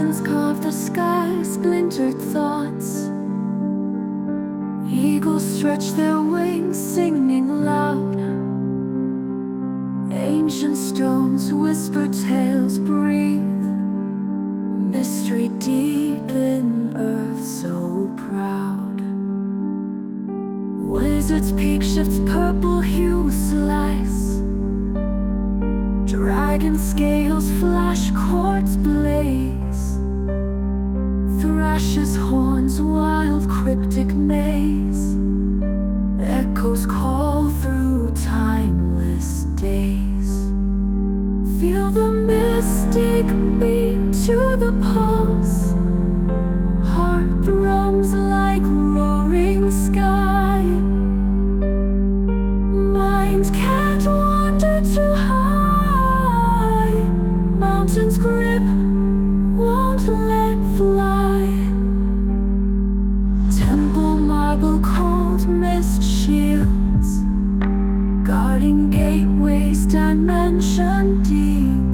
Hands carve the sky, splintered thoughts. Eagles stretch their wings, singing loud. Ancient stones whisper tales, breathe mystery deep in earth so proud. Wizard's peak shifts purple hue slice. Dragon scales flash, quartz blaze. Thrash's horns, wild cryptic maze. Echoes call through timeless days. Feel the mystic beat to the pulse. Heart drums like roaring sky. Mind can't wander too high. Mountains grip, won't let fly. Temple marble cold mist shields, guarding gateways dimension deep.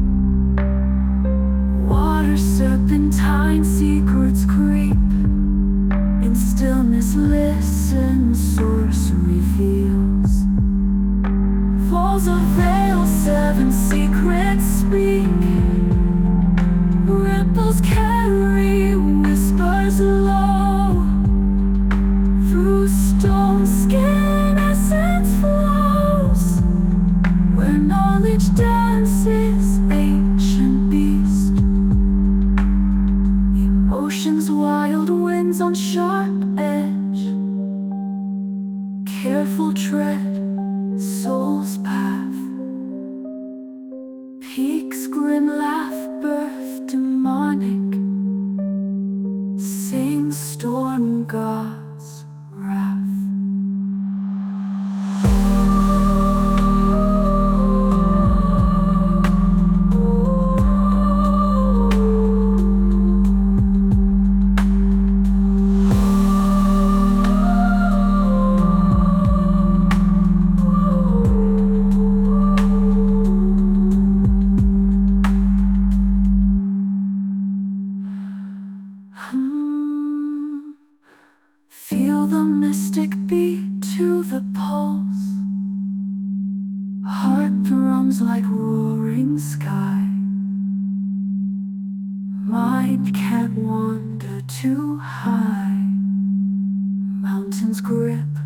Water serpentine secrets creep. In stillness listen, source reveals. Falls a veil, seven secrets speak. Ripples carry whispers low. Through stone skin essence flows. Where knowledge dances, ancient beast. Emotions wild, winds on sharp edge. Careful tread, soul's path. Peaks grim laugh, birth demonic. Sing storm gods' wrath. Feel the mystic beat to the pulse. Heart drums like roaring sky. Mind can't wander too high. Mountains grip,